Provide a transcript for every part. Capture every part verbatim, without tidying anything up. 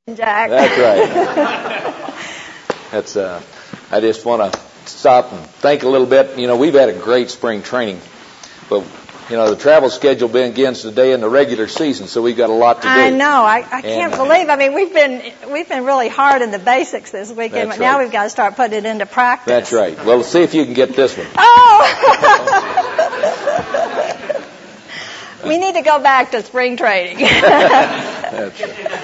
Jack. That's right. That's. Uh, I just want to stop and think a little bit. You know, we've had a great spring training, but you know the travel schedule begins today in the regular season, so we've got a lot to do. I know. I, I can't and, uh, believe. I mean, we've been we've been really hard in the basics this weekend, but now right. we've got to start putting it into practice. That's right. Well, let's see if you can get this one. Oh. We need to go back to spring training. That's right.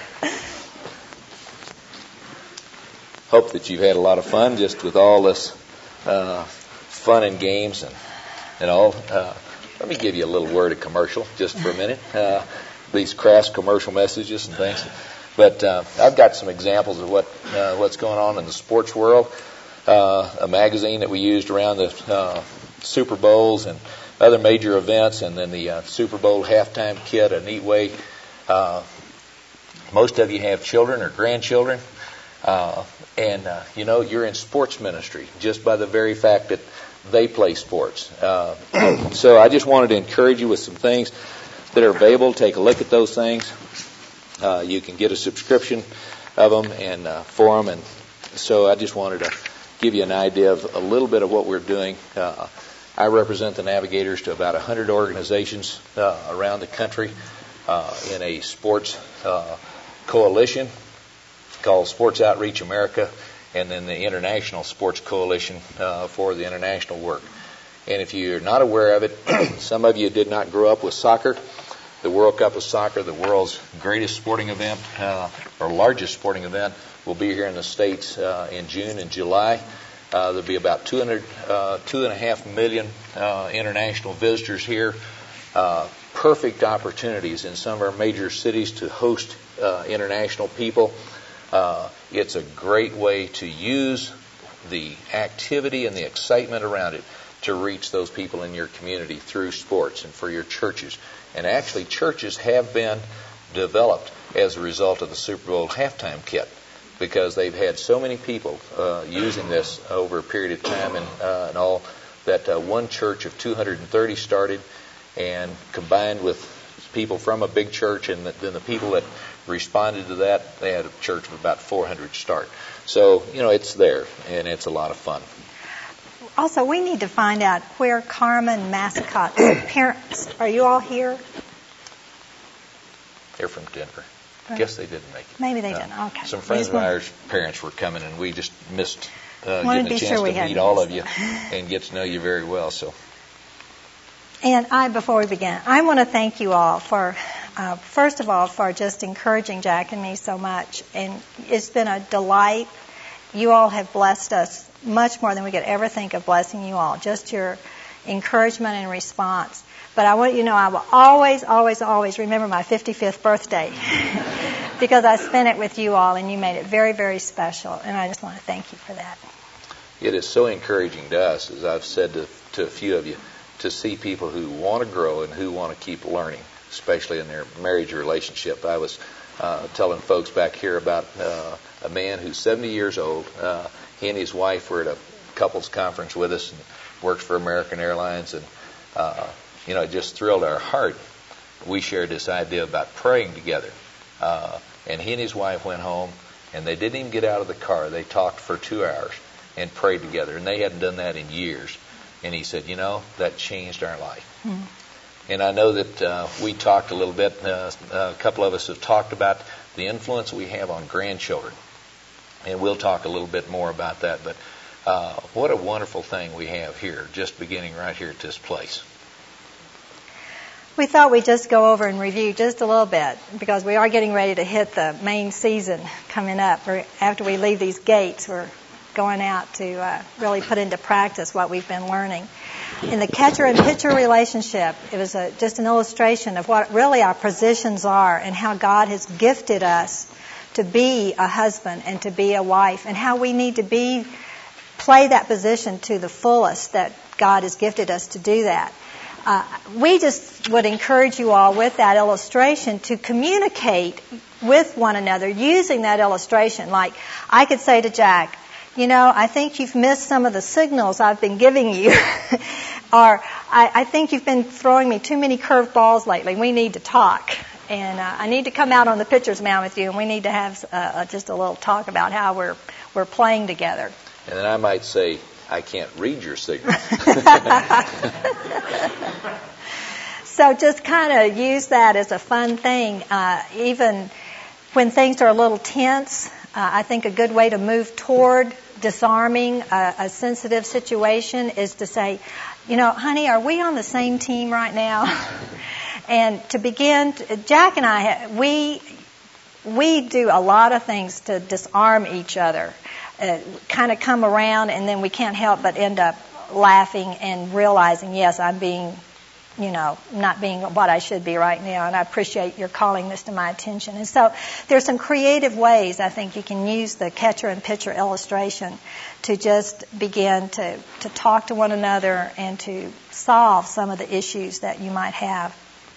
Hope that you've had a lot of fun just with all this uh, fun and games and, and all. Uh, let me give you a little word of commercial just for a minute. Uh, these crass commercial messages and things. But uh, I've got some examples of what uh, what's going on in the sports world. Uh, a magazine that we used around the uh, Super Bowls and other major events, and then the uh, Super Bowl halftime kit, a neat way. Uh, most of you have children or grandchildren. Uh, and, uh, you know, you're in sports ministry just by the very fact that they play sports. Uh, so I just wanted to encourage you with some things that are available. Take a look at those things. Uh, you can get a subscription of them and uh, for them. And so I just wanted to give you an idea of a little bit of what we're doing. Uh, I represent the Navigators to about one hundred organizations uh, around the country uh, in a sports uh, coalition called Sports Outreach America, and then the International Sports Coalition uh, for the international work. And if you're not aware of it, some of you did not grow up with soccer. The World Cup of Soccer, the world's greatest sporting event, uh, or largest sporting event, will be here in the States uh, in June and July. Uh, there'll be about two hundred, uh, two and a half million uh, international visitors here. Uh, perfect opportunities in some of our major cities to host uh, international people. Uh, it's a great way to use the activity and the excitement around it to reach those people in your community through sports and for your churches. And actually, churches have been developed as a result of the Super Bowl halftime kit because they've had so many people uh, using this over a period of time and, uh, and all that uh, one church of two hundred thirty started, and combined with people from a big church and then the people that responded to that, they had a church of about four hundred start. So, you know, it's there, and it's a lot of fun. Also, we need to find out where Carmen Mascot's parents, are you all here? They're from Denver. I guess they didn't make it. Maybe they uh, didn't. Okay. Some friends of ours' parents were coming, and we just missed uh, Wanted getting a to be chance sure we to meet hadn't all missed of you and get to know you very well. So. And I, before we begin, I want to thank you all for, uh, first of all, for just encouraging Jack and me so much. And it's been a delight. You all have blessed us much more than we could ever think of blessing you all. Just your encouragement and response. But I want you to know I will always, always, always remember my fifty-fifth birthday because I spent it with you all and you made it very, very special. And I just want to thank you for that. It is so encouraging to us, as I've said to, to a few of you, to see people who want to grow and who want to keep learning, especially in their marriage relationship. I was uh, telling folks back here about uh, a man who's seventy years old. Uh, he and his wife were at a couples conference with us and worked for American Airlines. And, uh, you know, it just thrilled our heart. We shared this idea about praying together. Uh, and he and his wife went home, and they didn't even get out of the car. They talked for two hours and prayed together. And they hadn't done that in years. And he said, you know, that changed our life. Mm. And I know that uh, we talked a little bit, uh, a couple of us have talked about the influence we have on grandchildren. And we'll talk a little bit more about that. But uh, what a wonderful thing we have here, just beginning right here at this place. We thought we'd just go over and review just a little bit because we are getting ready to hit the main season coming up. After we leave these gates, we're going out to uh, really put into practice what we've been learning. In the catcher and pitcher relationship, it was a, just an illustration of what really our positions are and how God has gifted us to be a husband and to be a wife and how we need to be play that position to the fullest that God has gifted us to do that. Uh, we just would encourage you all with that illustration to communicate with one another using that illustration. Like I could say to Jack, you know, I think you've missed some of the signals I've been giving you. Or, I, I think you've been throwing me too many curved balls lately. We need to talk. And uh, I need to come out on the pitcher's mound with you, and we need to have uh, just a little talk about how we're we're playing together. And then I might say, I can't read your signals. So just kind of use that as a fun thing. Uh, even when things are a little tense, uh, I think a good way to move toward disarming a, a sensitive situation is to say, you know, honey, are we on the same team right now? And to begin, Jack and I, we we do a lot of things to disarm each other, uh, kind of come around, and then we can't help but end up laughing and realizing, yes, I'm being, you know, not being what I should be right now, and I appreciate your calling this to my attention. And so there's some creative ways I think you can use the catcher and pitcher illustration to just begin to, to talk to one another and to solve some of the issues that you might have.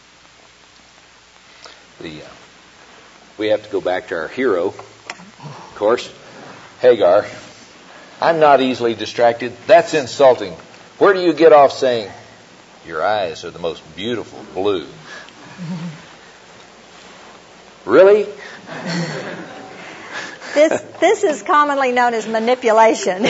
The, uh, we have to go back to our hero, of course, Hagar. I'm not easily distracted. That's insulting. Where do you get off saying, your eyes are the most beautiful blue? Really? This this is commonly known as manipulation.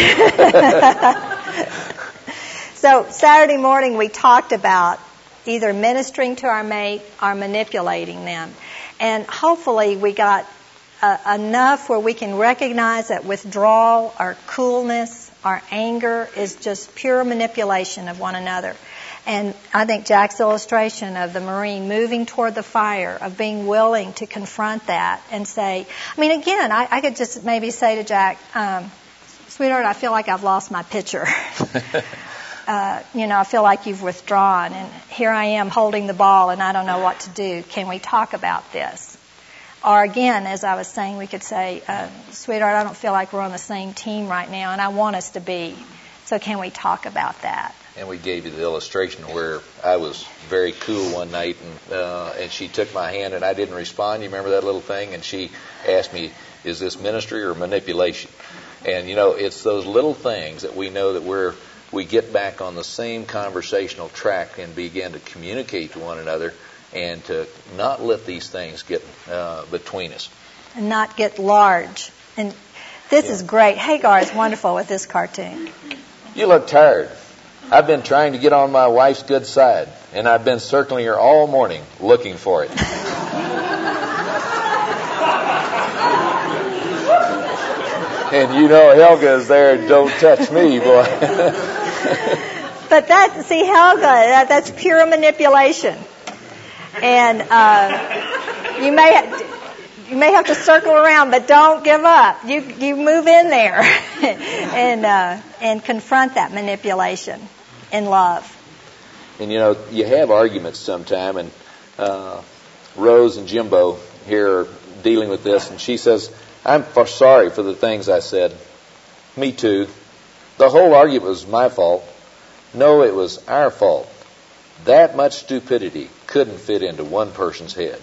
So Saturday morning we talked about either ministering to our mate or manipulating them. And hopefully we got uh, enough where we can recognize that withdrawal or coolness or anger is just pure manipulation of one another. And I think Jack's illustration of the Marine moving toward the fire, of being willing to confront that and say, I mean, again, I, I could just maybe say to Jack, um, sweetheart, I feel like I've lost my pitcher. uh, you know, I feel like you've withdrawn, and here I am holding the ball, and I don't know what to do. Can we talk about this? Or again, as I was saying, we could say, uh, sweetheart, I don't feel like we're on the same team right now, and I want us to be. So can we talk about that? And we gave you the illustration where I was very cool one night, and uh, and she took my hand, and I didn't respond. You remember that little thing? And she asked me, is this ministry or manipulation? And, you know, it's those little things that we know that we're we get back on the same conversational track and begin to communicate to one another and to not let these things get uh, between us. And not get large. And this yeah. is great. Hagar is wonderful with this cartoon. You look tired. I've been trying to get on my wife's good side, and I've been circling her all morning looking for it. And you know Helga is there, don't touch me, boy. But that, see, Helga, that, that's pure manipulation. And uh, you may ha- you may have to circle around, but don't give up. You you move in there and uh, and confront that manipulation in love. And you know, you have arguments sometime, and uh, Rose and Jimbo here are dealing with this, and she says, I'm for sorry for the things I said. Me too. The whole argument was my fault. No, it was our fault. That much stupidity couldn't fit into one person's head.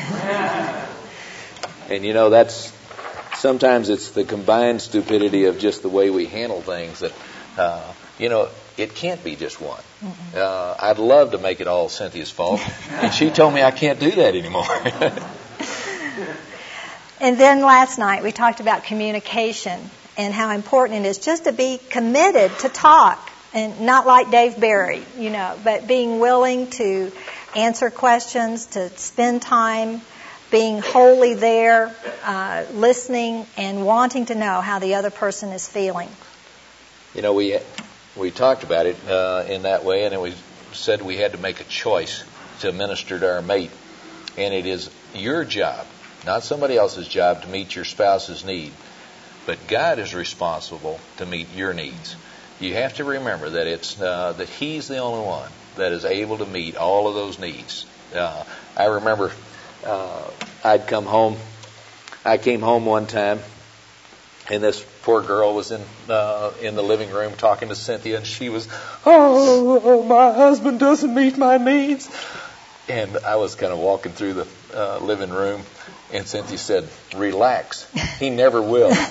And you know, that's sometimes it's the combined stupidity of just the way we handle things that, uh, you know, it can't be just one. Mm-hmm. Uh, I'd love to make it all Cynthia's fault, and she told me I can't do that anymore. And then last night we talked about communication and how important it is just to be committed to talk, and not like Dave Barry, you know, but being willing to answer questions, to spend time being wholly there, uh, listening, and wanting to know how the other person is feeling. You know, we we talked about it uh, in that way, and then we said we had to make a choice to minister to our mate. And it is your job, not somebody else's job, to meet your spouse's need. But God is responsible to meet your needs. You have to remember that it's uh, that He's the only one that is able to meet all of those needs. Uh, I remember uh, I'd come home. I came home one time, and this poor girl was in uh, in the living room talking to Cynthia, and she was, oh, my husband doesn't meet my needs. And I was kind of walking through the uh, living room, And Cynthia said, relax. He never will. You know,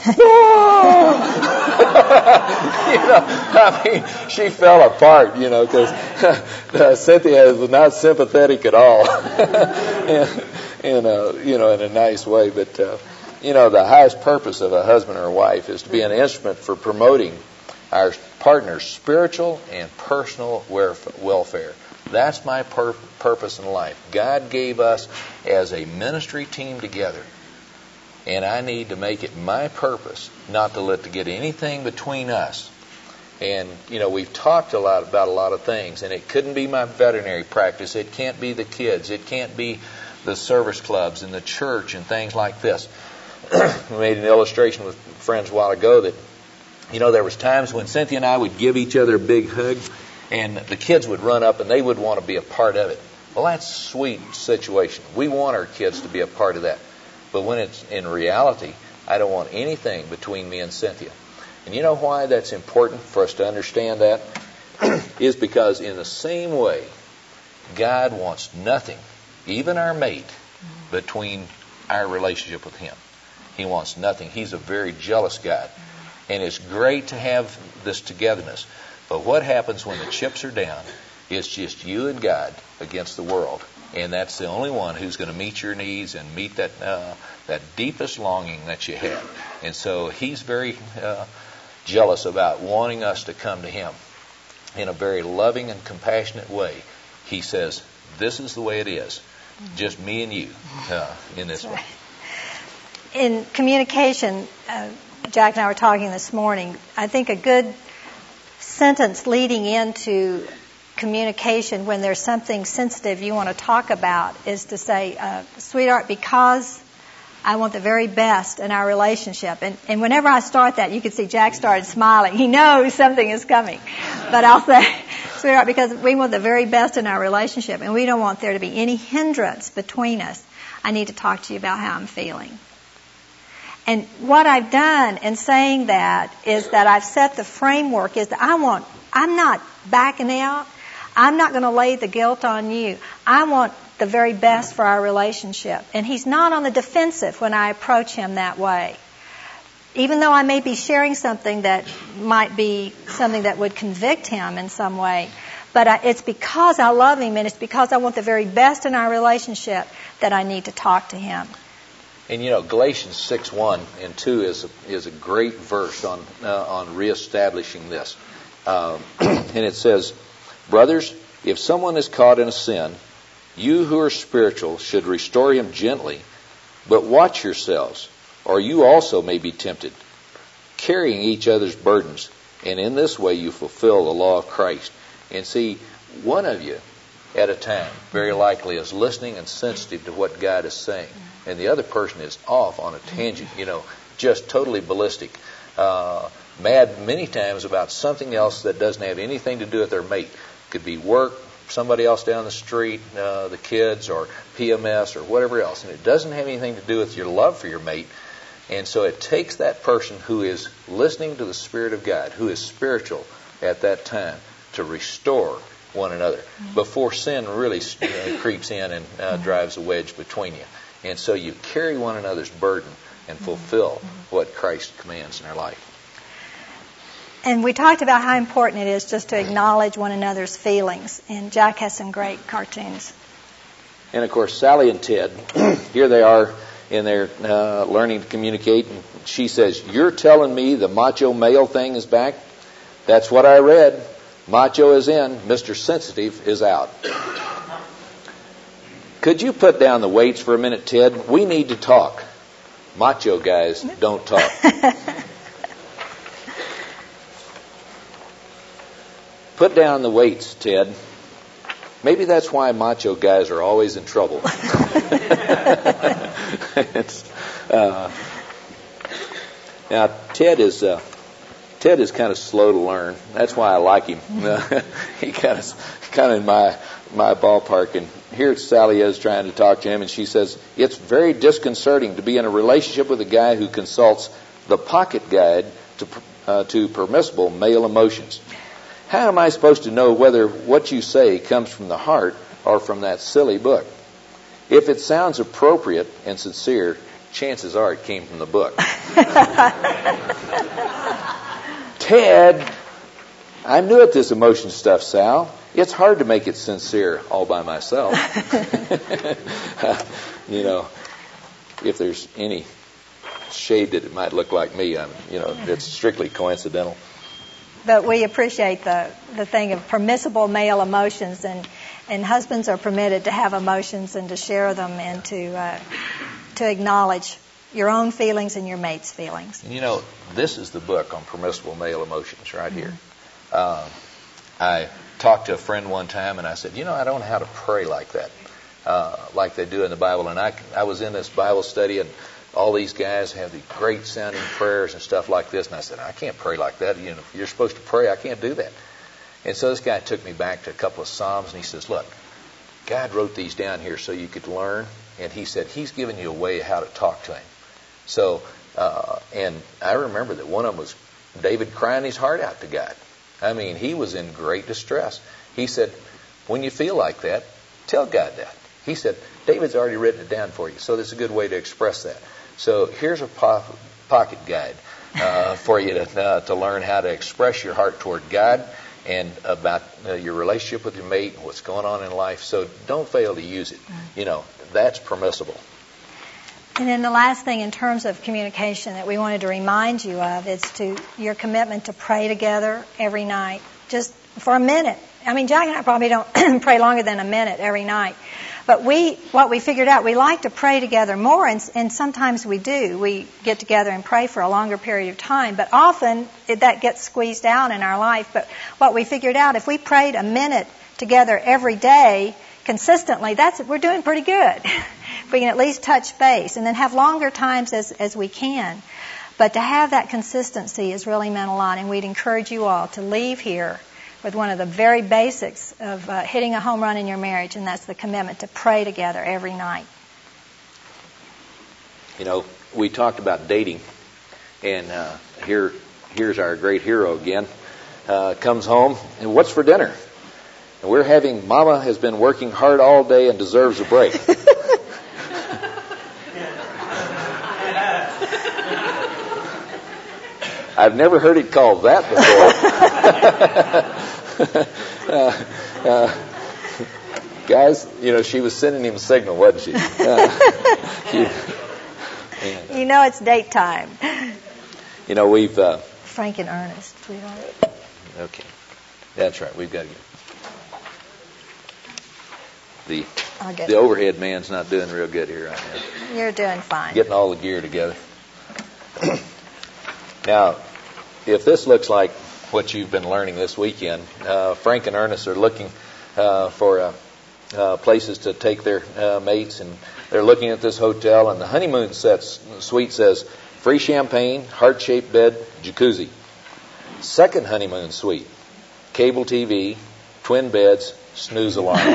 I mean, she fell apart, you know, because uh, Cynthia was not sympathetic at all. and, and uh, you know, in a nice way. But, uh, you know, the highest purpose of a husband or a wife is to be an instrument for promoting our partner's spiritual and personal welfare. That's my pur- purpose in life. God gave us as a ministry team together. And I need to make it my purpose not to let to get anything between us. And, you know, we've talked a lot about a lot of things. And it couldn't be my veterinary practice. It can't be the kids. It can't be the service clubs and the church and things like this. We made an illustration with friends a while ago that, you know, there was times when Cynthia and I would give each other a big hug. And the kids would run up and they would want to be a part of it. Well, that's a sweet situation. We want our kids to be a part of that. But when it's in reality, I don't want anything between me and Cynthia. And you know why that's important for us to understand that? Is because in the same way, God wants nothing, even our mate, between our relationship with Him. He wants nothing. He's a very jealous God. And it's great to have this togetherness. But what happens when the chips are down? It's just you and God against the world. And that's the only one who's going to meet your needs and meet that uh, that deepest longing that you have. And so He's very uh, jealous about wanting us to come to Him in a very loving and compassionate way. He says, this is the way it is. Just me and you uh, in this way. In communication, uh, Jack and I were talking this morning, I think a good sentence leading into communication when there's something sensitive you want to talk about is to say, uh, sweetheart, because I want the very best in our relationship. And, and whenever I start that, you can see Jack started smiling. He knows something is coming. But I'll say, sweetheart, because we want the very best in our relationship and we don't want there to be any hindrance between us, I need to talk to you about how I'm feeling. And what I've done in saying that is that I've set the framework is that I want, I'm not backing out. I'm not going to lay the guilt on you. I want the very best for our relationship. And He's not on the defensive when I approach Him that way. Even though I may be sharing something that might be something that would convict Him in some way. But I, it's because I love Him and it's because I want the very best in our relationship that I need to talk to Him. And, you know, Galatians six one and two is a, is a great verse on uh, on reestablishing this. Um, and it says, brothers, if someone is caught in a sin, you who are spiritual should restore him gently, but watch yourselves, or you also may be tempted, carrying each other's burdens, and in this way you fulfill the law of Christ. And see, one of you at a time, very likely, is listening and sensitive to what God is saying. And the other person is off on a tangent, you know, just totally ballistic, uh, mad many times about something else that doesn't have anything to do with their mate. Could be work, somebody else down the street, uh, the kids, or P M S, or whatever else. And it doesn't have anything to do with your love for your mate. And so it takes that person who is listening to the Spirit of God, who is spiritual at that time, to restore one another mm-hmm. before sin really uh, creeps in and uh, mm-hmm. drives a wedge between you. And so you carry one another's burden and fulfill mm-hmm. what Christ commands in our life. And we talked about how important it is just to acknowledge one another's feelings. And Jack has some great cartoons. And, of course, Sally and Ted, here they are in their uh, learning to communicate. And she says, you're telling me the macho male thing is back? That's what I read. Macho is in. Mister Sensitive is out. Could you put down the weights for a minute, Ted? We need to talk. Macho guys don't talk. Put down the weights, Ted. Maybe that's why macho guys are always in trouble. it's, uh, now, Ted is uh, Ted is kind of slow to learn. That's why I like him. he kind of kind of in my my ballpark. And here Sally is trying to talk to him, and she says, it's very disconcerting to be in a relationship with a guy who consults the pocket guide to uh, to permissible male emotions. How am I supposed to know whether what you say comes from the heart or from that silly book? If it sounds appropriate and sincere, chances are it came from the book. Ted, I'm new at this emotion stuff, Sal. It's hard to make it sincere all by myself. You know, if there's any shade that it might look like me, I'm, you know, it's strictly coincidental. But we appreciate the, the thing of permissible male emotions, and, and husbands are permitted to have emotions and to share them and to uh, to acknowledge your own feelings and your mate's feelings. And you know, this is the book on permissible male emotions right here. Mm-hmm. Uh, I talked to a friend one time, and I said, you know, I don't know how to pray like that, uh, like they do in the Bible. And I, I was in this Bible study, and all these guys have these great sounding prayers and stuff like this. And I said, I can't pray like that. You know, if you're supposed to pray, I can't do that. And so this guy took me back to a couple of Psalms, and he says, look, God wrote these down here so you could learn. And he said, he's given you a way how to talk to him. So, uh, and I remember that one of them was David crying his heart out to God. I mean, he was in great distress. He said, when you feel like that, tell God that. He said, David's already written it down for you, so that's a good way to express that. So here's a po- pocket guide uh, for you to, uh, to learn how to express your heart toward God and about uh, your relationship with your mate and what's going on in life. So don't fail to use it. You know, that's permissible. And then the last thing in terms of communication that we wanted to remind you of is to your commitment to pray together every night, just for a minute. I mean, Jack and I probably don't pray longer than a minute every night. But we, what we figured out, we like to pray together more, and, and sometimes we do. We get together and pray for a longer period of time, but often it, that gets squeezed out in our life. But what we figured out, if we prayed a minute together every day consistently, that's we're doing pretty good. We can at least touch base and then have longer times as, as we can. But to have that consistency has really meant a lot, and we'd encourage you all to leave here with one of the very basics of uh, hitting a home run in your marriage, and that's the commitment to pray together every night. You know, we talked about dating, and uh, here, here's our great hero again. Uh, comes home, and what's for dinner? And we're having, Mama has been working hard all day and deserves a break. I've never heard it called that before. uh, uh, guys, you know, she was sending him a signal, wasn't she? Uh, she and, you know it's date time. You know, we've... Uh, Frank and Ernest, sweetheart. Okay. That's right. We've got to get... The, the overhead man's not doing real good here right now. You're doing fine. Getting all the gear together. Now, if this looks like what you've been learning this weekend, uh, Frank and Ernest are looking uh, for uh, uh, places to take their uh, mates, and they're looking at this hotel, and the honeymoon sets, suite says, free champagne, heart-shaped bed, jacuzzi. Second honeymoon suite, cable T V, twin beds, snooze alarm.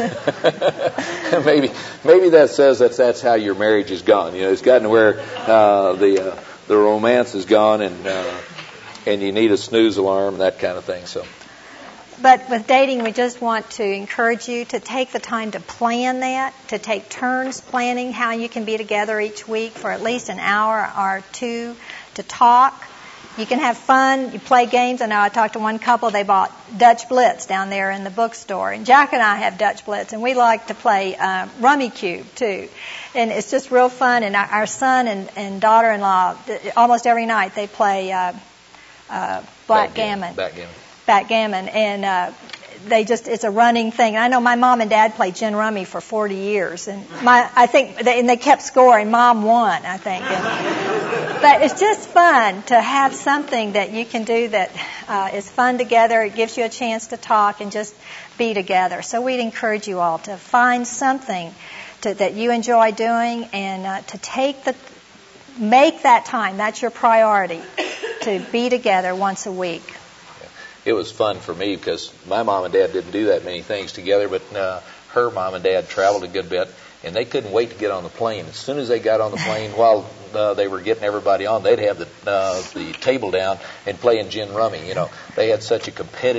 maybe maybe that says that that's how your marriage is gone. You know, it's gotten to where uh, the... Uh, The romance is gone, and uh, and you need a snooze alarm and that kind of thing. So, but with dating, we just want to encourage you to take the time to plan that, to take turns planning how you can be together each week for at least an hour or two to talk. You can have fun. You play games. I know I talked to one couple. They bought Dutch Blitz down there in the bookstore. And Jack and I have Dutch Blitz, and we like to play uh, Rummy Cube, too. And it's just real fun. And our, our son and, and daughter-in-law, almost every night, they play uh, uh, Blackgammon. Backgammon. Backgammon. And uh, they just, it's a running thing. And I know my mom and dad played gin rummy for forty years. And my, I think, they, and they kept score, and Mom won, I think. And, but it's just fun to have something that you can do that uh, is fun together. It gives you a chance to talk and just be together. So we'd encourage you all to find something to, that you enjoy doing, and uh, to take the, make that time. That's your priority, to be together once a week. It was fun for me because my mom and dad didn't do that many things together, but uh, her mom and dad traveled a good bit, and they couldn't wait to get on the plane. As soon as they got on the plane, while uh, they were getting everybody on, they'd have the uh, the table down and playing gin rummy. You know, they had such a competitive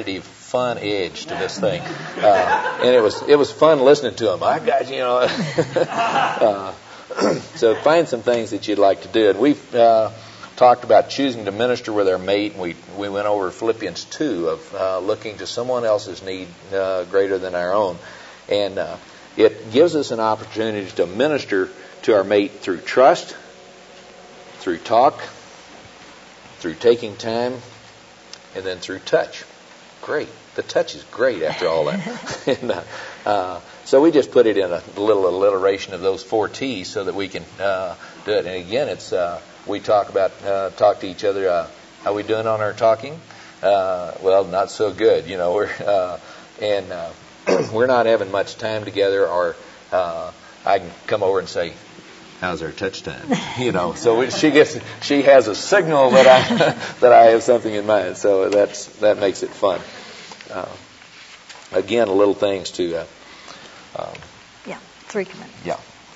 fun edge to this thing, uh, and it was it was fun listening to them. I got you know. uh, so find some things that you'd like to do, and we've uh, talked about choosing to minister with our mate. And we we went over Philippians two of uh, looking to someone else's need uh, greater than our own, and uh, it gives us an opportunity to minister to our mate through trust, through talk, through taking time, and then through touch. Great. The touch is great after all that. and, uh, uh, so we just put it in a little alliteration of those four T's so that we can uh, do it. And again, it's uh, we talk about uh, talk to each other. Uh, how we doing on our talking? Uh, well, not so good. You know, we're uh, and uh, we're not having much time together. Or uh, I can come over and say, how's our touch time? You know, so she gets, she has a signal that I that I have something in mind. So that's that makes it fun. Uh, again, little things to. Uh, um, yeah, three commitments. Yeah.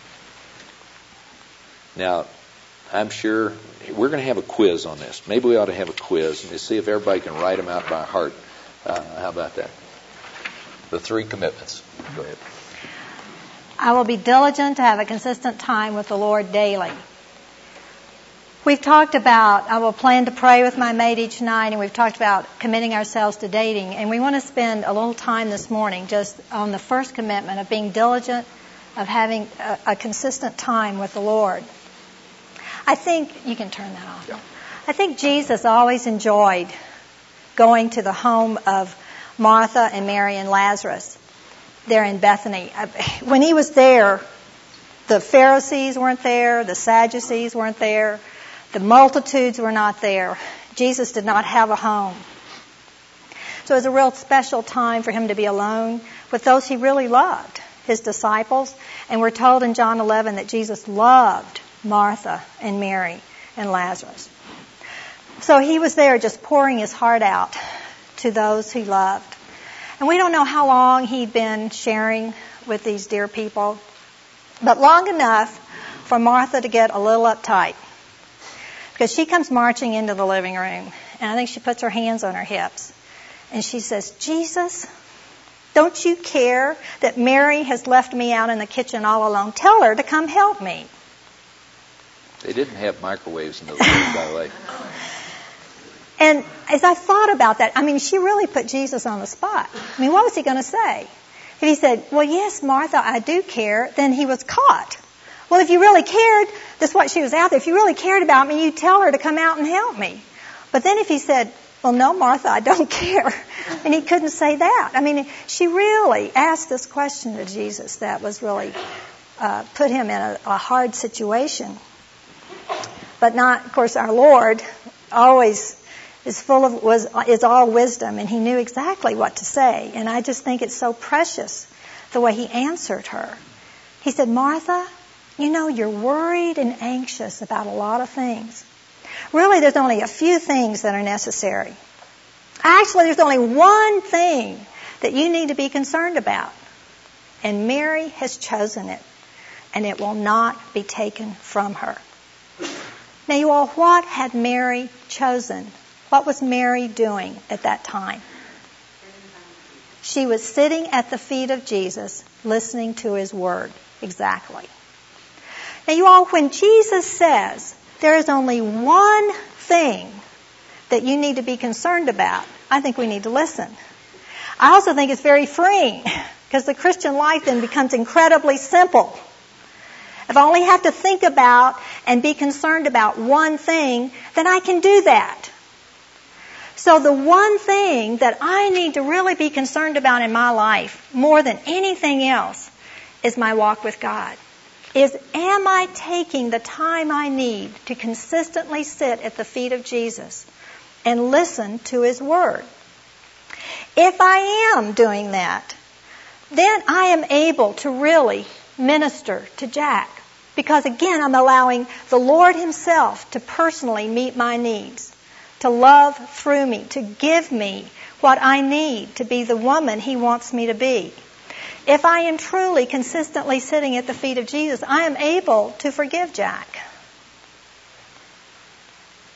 Now, I'm sure we're going to have a quiz on this. Maybe we ought to have a quiz and see if everybody can write them out by heart. Uh, how about that? The three commitments. Go ahead. I will be diligent to have a consistent time with the Lord daily. We've talked about, I will plan to pray with my mate each night, and we've talked about committing ourselves to dating. And we want to spend a little time this morning just on the first commitment of being diligent, of having a, a consistent time with the Lord. I think, you can turn that off. Yeah. I think Jesus always enjoyed going to the home of Martha and Mary and Lazarus there in Bethany. When he was there, the Pharisees weren't there, the Sadducees weren't there, the multitudes were not there. Jesus did not have a home. So it was a real special time for him to be alone with those he really loved, his disciples. And we're told in John eleven that Jesus loved Martha and Mary and Lazarus. So he was there just pouring his heart out to those he loved. And we don't know how long he'd been sharing with these dear people, but long enough for Martha to get a little uptight. Because she comes marching into the living room, and I think she puts her hands on her hips, and she says, Jesus, don't you care that Mary has left me out in the kitchen all alone? Tell her to come help me. They didn't have microwaves in those days, by the way. And as I thought about that, I mean, she really put Jesus on the spot. I mean, what was he going to say? If he said, well, yes, Martha, I do care, then he was caught. Well, if you really cared, that's what she was out there. If you really cared about me, you'd tell her to come out and help me. But then if he said, well, no, Martha, I don't care, and he couldn't say that. I mean, she really asked this question to Jesus that was really uh, put him in a, a hard situation. But not, of course, our Lord always is full of, was, is all wisdom, and he knew exactly what to say. And I just think it's so precious the way he answered her. He said, Martha, you know, you're worried and anxious about a lot of things. Really, there's only a few things that are necessary. Actually, there's only one thing that you need to be concerned about. And Mary has chosen it, and it will not be taken from her. Now, you all, what had Mary chosen? What was Mary doing at that time? She was sitting at the feet of Jesus, listening to his word. Exactly. Now, you all, when Jesus says there is only one thing that you need to be concerned about, I think we need to listen. I also think it's very freeing, because the Christian life then becomes incredibly simple. If I only have to think about and be concerned about one thing, then I can do that. So the one thing that I need to really be concerned about in my life, more than anything else, is my walk with God. Is, am I taking the time I need to consistently sit at the feet of Jesus and listen to his word? If I am doing that, then I am able to really minister to Jack. Because again, I'm allowing the Lord himself to personally meet my needs, to love through me, to give me what I need to be the woman he wants me to be. If I am truly consistently sitting at the feet of Jesus, I am able to forgive Jack.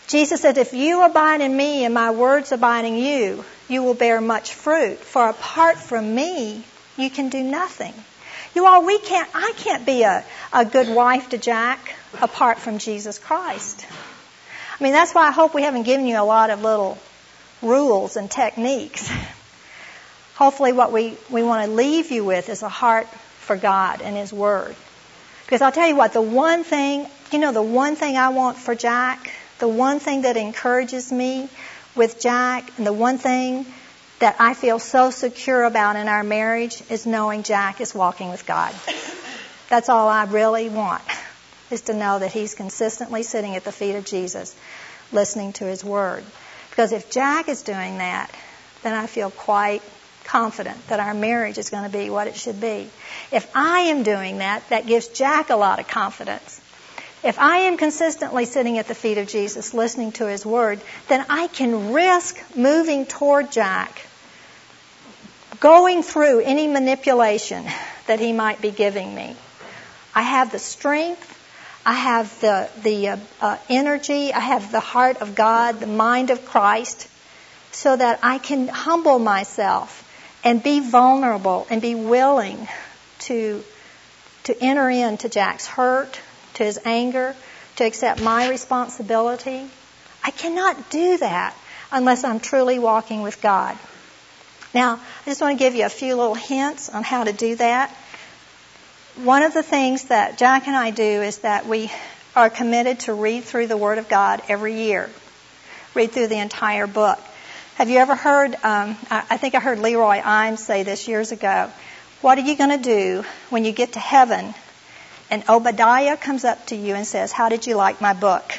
Jesus said, if you abide in me and my words abide in you, you will bear much fruit. For apart from me, you can do nothing. You all, we can't, I can't be a, a good wife to Jack apart from Jesus Christ. I mean, that's why I hope we haven't given you a lot of little rules and techniques. Hopefully what we, we want to leave you with is a heart for God and His Word. Because I'll tell you what, the one thing, you know, the one thing I want for Jack, the one thing that encourages me with Jack, and the one thing that I feel so secure about in our marriage is knowing Jack is walking with God. That's all I really want, is to know that he's consistently sitting at the feet of Jesus, listening to His Word. Because if Jack is doing that, then I feel quite confident that our marriage is going to be what it should be. If I am doing that, that gives Jack a lot of confidence. If I am consistently sitting at the feet of Jesus, listening to His Word, then I can risk moving toward Jack, going through any manipulation that he might be giving me. I have the strength, I have the, the uh, uh, energy, I have the heart of God, the mind of Christ, so that I can humble myself and be vulnerable and be willing to, to enter into Jack's hurt, to his anger, to accept my responsibility. I cannot do that unless I'm truly walking with God. Now, I just want to give you a few little hints on how to do that. One of the things that Jack and I do is that we are committed to read through the Word of God every year. Read through the entire book. Have you ever heard, um, I think I heard Leroy Imes say this years ago, what are you going to do when you get to heaven and Obadiah comes up to you and says, how did you like my book?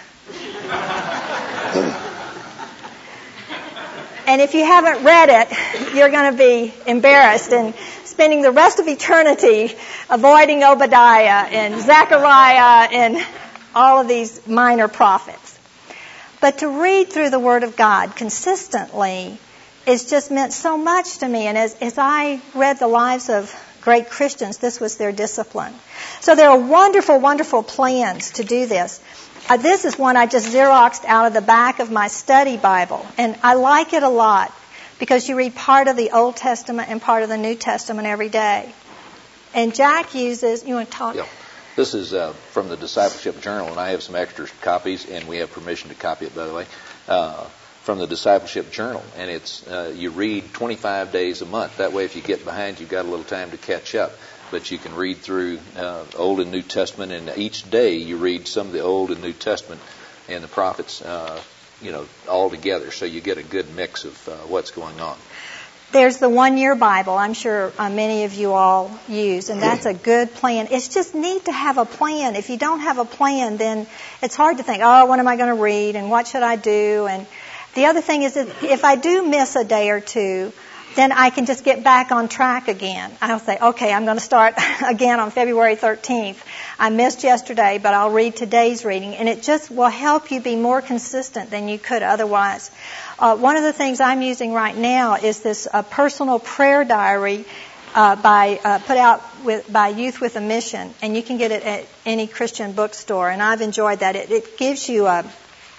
And if you haven't read it, you're going to be embarrassed and spending the rest of eternity avoiding Obadiah and Zechariah and all of these minor prophets. But to read through the Word of God consistently has just meant so much to me. And as, as I read the lives of great Christians, this was their discipline. So there are wonderful, wonderful plans to do this. Uh, this is one I just Xeroxed out of the back of my study Bible. And I like it a lot because you read part of the Old Testament and part of the New Testament every day. And Jack uses, you want to talk? Yeah. This is uh, from the Discipleship Journal, and I have some extra copies, and we have permission to copy it, by the way, uh, from the Discipleship Journal. And it's uh, you read twenty-five days a month. That way, if you get behind, you've got a little time to catch up. But you can read through uh, Old and New Testament, and each day you read some of the Old and New Testament and the prophets, uh, you know, all together. So you get a good mix of uh, what's going on. There's the one-year Bible I'm sure uh, many of you all use, and that's a good plan. It's just neat to have a plan. If you don't have a plan, then it's hard to think, oh, what am I going to read, and what should I do? And the other thing is that if I do miss a day or two, then I can just get back on track again. I'll say, okay, I'm going to start again on February thirteenth. I missed yesterday, but I'll read today's reading. And it just will help you be more consistent than you could otherwise. Uh, one of the things I'm using right now is this uh, personal prayer diary uh, by uh, put out with, by Youth with a Mission. And you can get it at any Christian bookstore. And I've enjoyed that. It, it gives you a...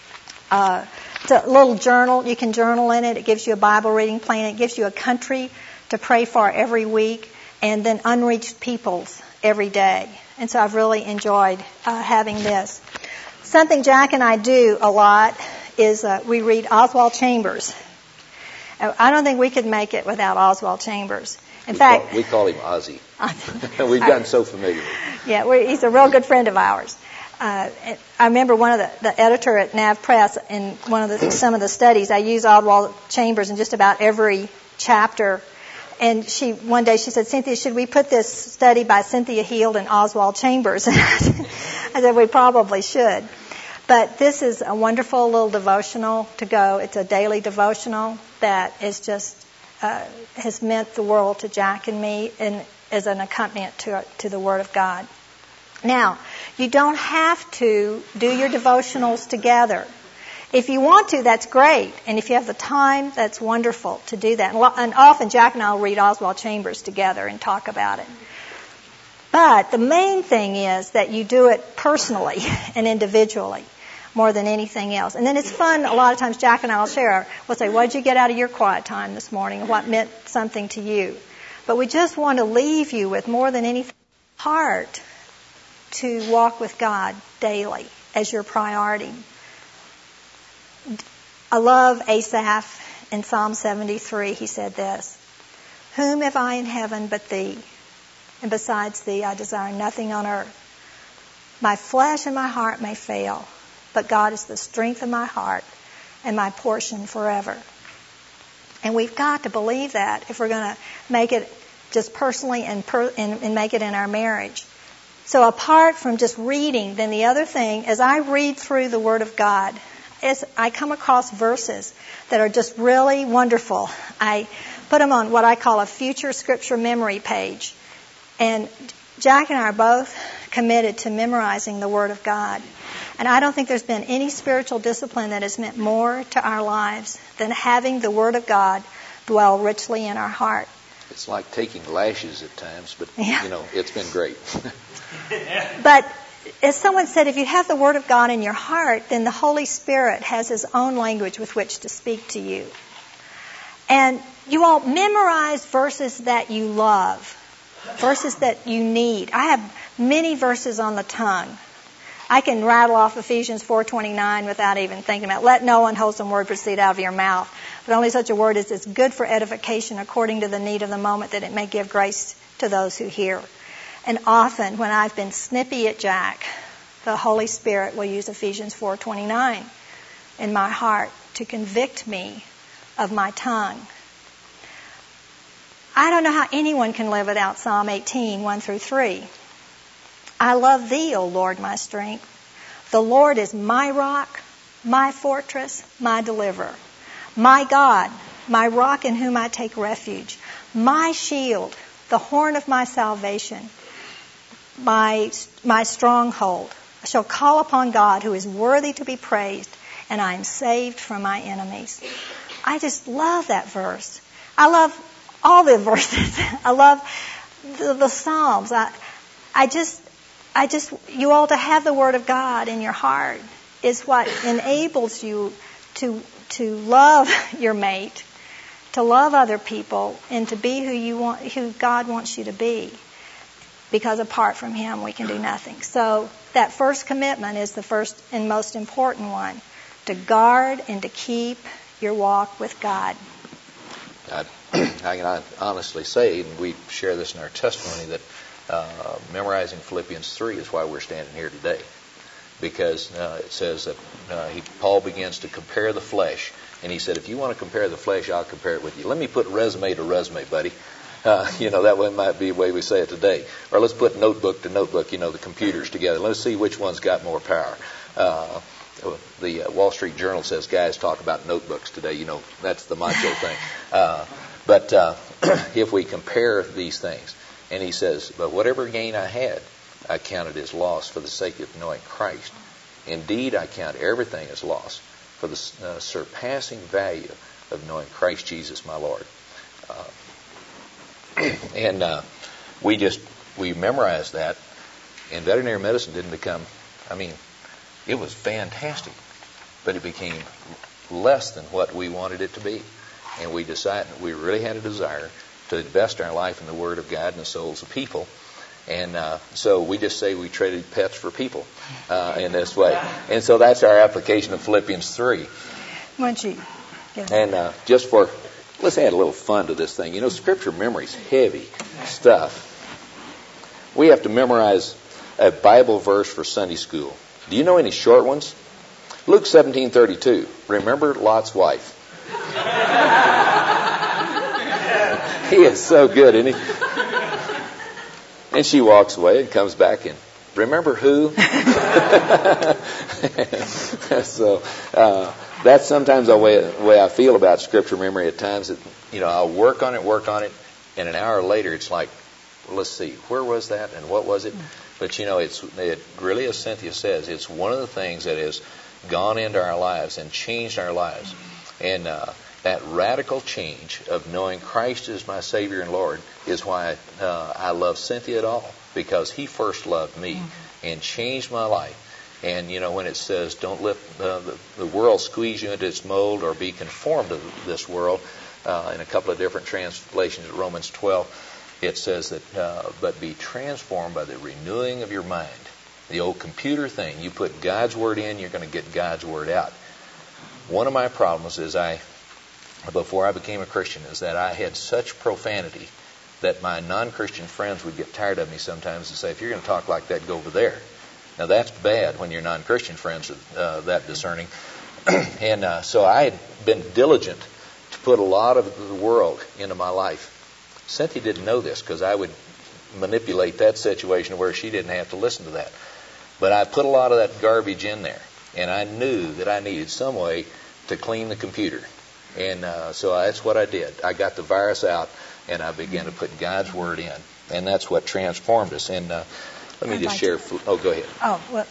a It's a little journal. You can journal in it. It gives you a Bible reading plan. It gives you a country to pray for every week, and then unreached peoples every day. And so I've really enjoyed uh, having this. Something Jack and I do a lot is uh, we read Oswald Chambers. I don't think we could make it without Oswald Chambers. In we fact, call, we call him Ozzy. We've gotten so familiar with him. Yeah, we're, he's a real good friend of ours. Uh, I remember one of the, the editor at Nav Press in one of the, some of the studies. I use Oswald Chambers in just about every chapter. And she one day she said, Cynthia, should we put this study by Cynthia Heald and Oswald Chambers? I said, we probably should. But this is a wonderful little devotional to go. It's a daily devotional that is just uh, has meant the world to Jack and me, and as an accompaniment to to the Word of God. Now, you don't have to do your devotionals together. If you want to, that's great. And if you have the time, that's wonderful to do that. And often Jack and I will read Oswald Chambers together and talk about it. But the main thing is that you do it personally and individually. more than anything else. And then it's fun, a lot of times Jack and I will share. We'll say, what did you get out of your quiet time this morning? What meant something to you? But we just want to leave you with more than anything, heart to walk with God daily as your priority. I love Asaph in Psalm seventy-three. He said this, whom have I in heaven but thee? And besides thee I desire nothing on earth. My flesh and my heart may fail, but God is the strength of my heart and my portion forever. And we've got to believe that if we're going to make it just personally and, per, and, and make it in our marriage. So apart from just reading, then the other thing, as I read through the Word of God, as I come across verses that are just really wonderful, I put them on what I call a future scripture memory page. And Jack and I are both committed to memorizing the Word of God. And I don't think there's been any spiritual discipline that has meant more to our lives than having the Word of God dwell richly in our heart. It's like taking lashes at times, but, yeah. you know, it's been great. But as someone said, if you have the Word of God in your heart, then the Holy Spirit has His own language with which to speak to you. And you all memorize verses that you love. Verses that you need. I have many verses on the tongue. I can rattle off Ephesians four twenty-nine without even thinking about it. Let no unwholesome word proceed out of your mouth, but only such a word as is good for edification according to the need of the moment, that it may give grace to those who hear. And often when I've been snippy at Jack, the Holy Spirit will use Ephesians four twenty-nine in my heart to convict me of my tongue. I don't know how anyone can live without Psalm eighteen, one through three. I love thee, O Lord, my strength. The Lord is my rock, my fortress, my deliverer. My God, my rock in whom I take refuge. My shield, the horn of my salvation. My, my stronghold. I shall call upon God who is worthy to be praised, and I am saved from my enemies. I just love that verse. I love all the verses. I love the, the Psalms. I, I just, I just, you all to have the Word of God in your heart is what enables you to to love your mate, to love other people, and to be who you want, who God wants you to be. Because apart from Him, we can do nothing. So that first commitment is the first and most important one: to guard and to keep your walk with God. I, I can honestly say, and we share this in our testimony, that uh, memorizing Philippians three is why we're standing here today. Because uh, it says that uh, he, Paul begins to compare the flesh. And he said, if you want to compare the flesh, I'll compare it with you. Let me put resume to resume, buddy. Uh, you know, that way might be the way we say it today. Or let's put notebook to notebook, you know, the computers together. Let's see which one's got more power. Uh, the uh, Wall Street Journal says guys talk about notebooks today. You know, that's the macho thing. Uh, but uh, if we compare these things, and he says, but whatever gain I had, I counted as loss for the sake of knowing Christ. Indeed, I count everything as loss for the uh, surpassing value of knowing Christ Jesus, my Lord. Uh, and uh, we just, we memorized that, and veterinary medicine didn't become, I mean, it was fantastic, but it became less than what we wanted it to be. And we decided, we really had a desire to invest our life in the Word of God and the souls of people. And uh, so we just say we traded pets for people uh, in this way. And so that's our application of Philippians three. Why don't you? Yeah. And uh, just for, let's add a little fun to this thing. You know, Scripture memory is heavy stuff. We have to memorize a Bible verse for Sunday school. Do you know any short ones? Luke seventeen thirty-two. Remember Lot's wife. He is so good, isn't he? And she walks away and comes back and, remember who? So uh, that's sometimes the way, way I feel about Scripture memory at times. That, you know, I'll work on it, work on it, and an hour later it's like, well, let's see, where was that and what was it? But, you know, it's it really, as Cynthia says, it's one of the things that has gone into our lives and changed our lives. And uh, that radical change of knowing Christ as my Savior and Lord is why uh, I love Cynthia at all, because he first loved me and changed my life. And, you know, when it says, don't let uh, the, the world squeeze you into its mold or be conformed to this world, uh, in a couple of different translations of Romans twelve, it says that, uh, but be transformed by the renewing of your mind. The old computer thing, you put God's Word in, you're going to get God's Word out. One of my problems is I, before I became a Christian, is that I had such profanity that my non-Christian friends would get tired of me sometimes and say, if you're going to talk like that, go over there. Now that's bad when your non-Christian friends are uh, that discerning. and uh, so I had been diligent to put a lot of the world into my life. Cynthia didn't know this because I would manipulate that situation where she didn't have to listen to that. But I put a lot of that garbage in there, and I knew that I needed some way to clean the computer. And uh, so that's what I did. I got the virus out, and I began to put God's Word in. And that's what transformed us. And uh, let me I'd just like share. to... Oh, go ahead. Oh, well,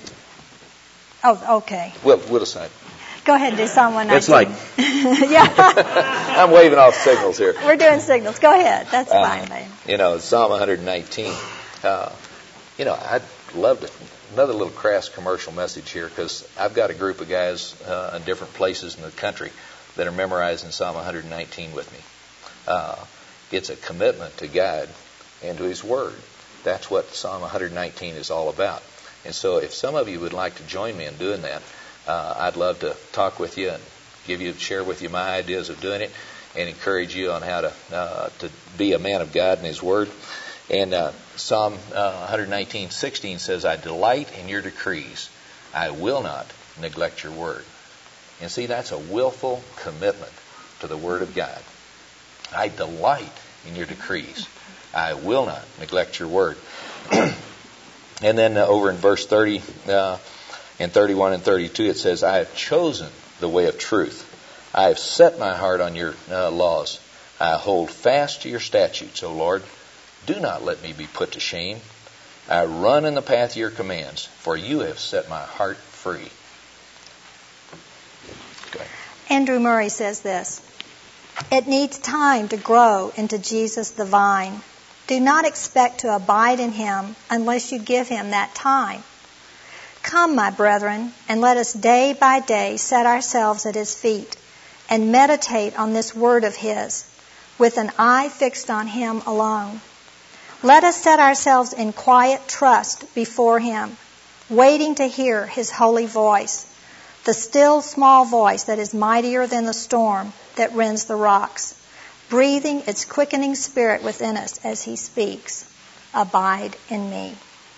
oh, okay. Well, we'll decide. Go ahead and do Psalm one nineteen. It's like... yeah. I'm waving off signals here. We're doing signals. Go ahead. That's uh, fine, babe. You know, Psalm one nineteen. Uh, you know, I'd love to... Another little crass commercial message here, because I've got a group of guys uh, in different places in the country that are memorizing Psalm one nineteen with me. Uh, it's a commitment to God and to His Word. That's what Psalm one nineteen is all about. And so if some of you would like to join me in doing that, uh, I'd love to talk with you and give you, share with you my ideas of doing it and encourage you on how to uh, to be a man of God and His Word. And uh, Psalm uh, one nineteen sixteen says, I delight in your decrees. I will not neglect your word. And see, that's a willful commitment to the Word of God. I delight in your decrees. I will not neglect your word. And then uh, over in verse thirty uh, and thirty-one and thirty-two, it says, I have chosen the way of truth. I have set my heart on your uh, laws. I hold fast to your statutes, O Lord. Do not let me be put to shame. I run in the path of your commands, for you have set my heart free. Go ahead. Andrew Murray says this, it needs time to grow into Jesus the vine. Do not expect to abide in Him unless you give Him that time. Come, my brethren, and let us day by day set ourselves at His feet and meditate on this word of His with an eye fixed on Him alone. Let us set ourselves in quiet trust before Him, waiting to hear His holy voice, the still small voice that is mightier than the storm that rends the rocks, breathing its quickening spirit within us as He speaks. Abide in me.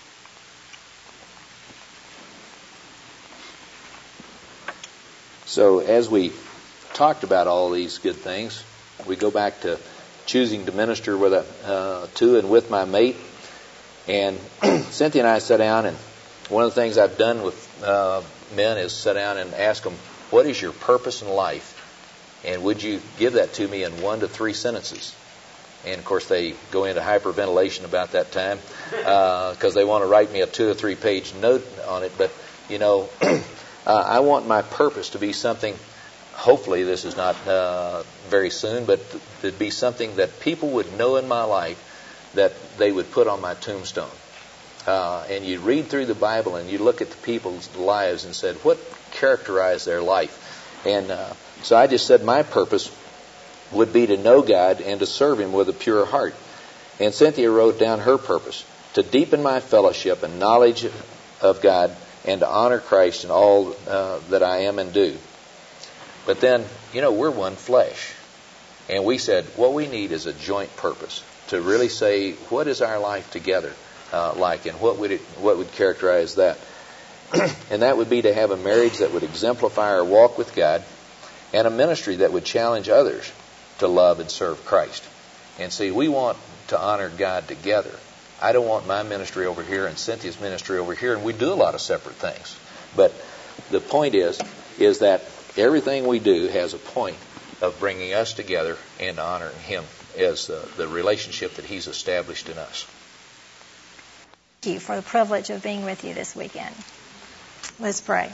So as we talked about all these good things, we go back to choosing to minister with a, uh, to and with my mate. And Cynthia and I sat down, and one of the things I've done with uh, men is sit down and ask them, what is your purpose in life? And would you give that to me in one to three sentences? And, of course, they go into hyperventilation about that time because uh, they want to write me a two or three page note on it. But, you know, uh, I want my purpose to be something, hopefully this is not uh, very soon, but it'd be something that people would know in my life that they would put on my tombstone. Uh, and you read through the Bible and you look at the people's lives and said, what characterized their life? And uh, so I just said my purpose would be to know God and to serve Him with a pure heart. And Cynthia wrote down her purpose, to deepen my fellowship and knowledge of God and to honor Christ in all uh, that I am and do. But then, you know, we're one flesh. And we said, what we need is a joint purpose to really say, what is our life together uh, like, and what would it, what would characterize that? And that would be to have a marriage that would exemplify our walk with God, and a ministry that would challenge others to love and serve Christ. And see, we want to honor God together. I don't want my ministry over here and Cynthia's ministry over here, and we do a lot of separate things. But the point is, is that everything we do has a point of bringing us together and honoring Him as uh, the relationship that He's established in us. Thank you for the privilege of being with you this weekend. Let's pray.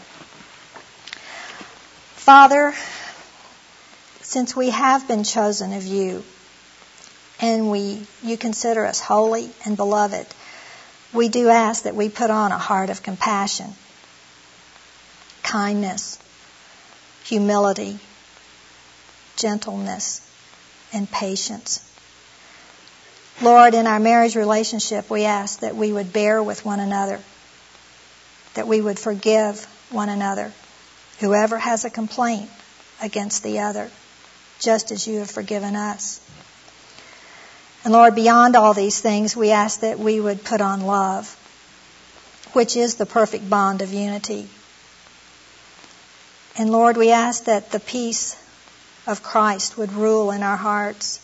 Father, since we have been chosen of you, and we you consider us holy and beloved, we do ask that we put on a heart of compassion. kindness, humility, gentleness, and patience. Lord, in our marriage relationship, we ask that we would bear with one another, that we would forgive one another, whoever has a complaint against the other, just as you have forgiven us. And Lord, beyond all these things, we ask that we would put on love, which is the perfect bond of unity. And Lord, we ask that the peace of Christ would rule in our hearts,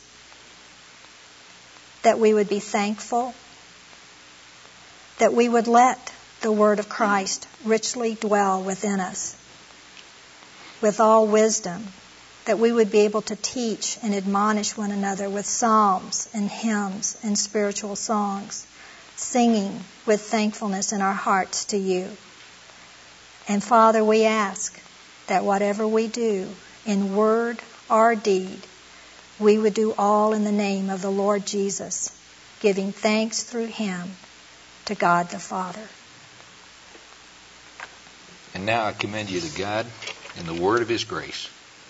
that we would be thankful, that we would let the word of Christ richly dwell within us with all wisdom, that we would be able to teach and admonish one another with psalms and hymns and spiritual songs, singing with thankfulness in our hearts to you. And Father, we ask that whatever we do in word or deed, we would do all in the name of the Lord Jesus, giving thanks through him to God the Father. And now I commend you to God and the word of his grace,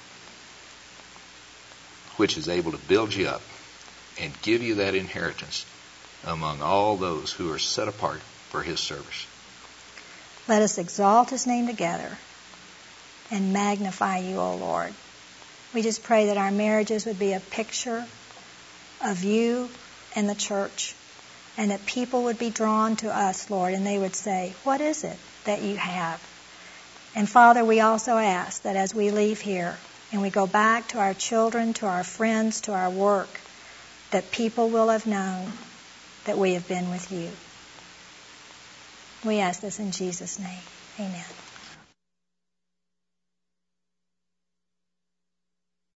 which is able to build you up and give you that inheritance among all those who are set apart for his service. Let us exalt his name together and magnify you, O Lord. We just pray that our marriages would be a picture of you and the church, and that people would be drawn to us, Lord, and they would say, what is it that you have? And Father, we also ask that as we leave here and we go back to our children, to our friends, to our work, that people will have known that we have been with you. We ask this in Jesus' name. Amen.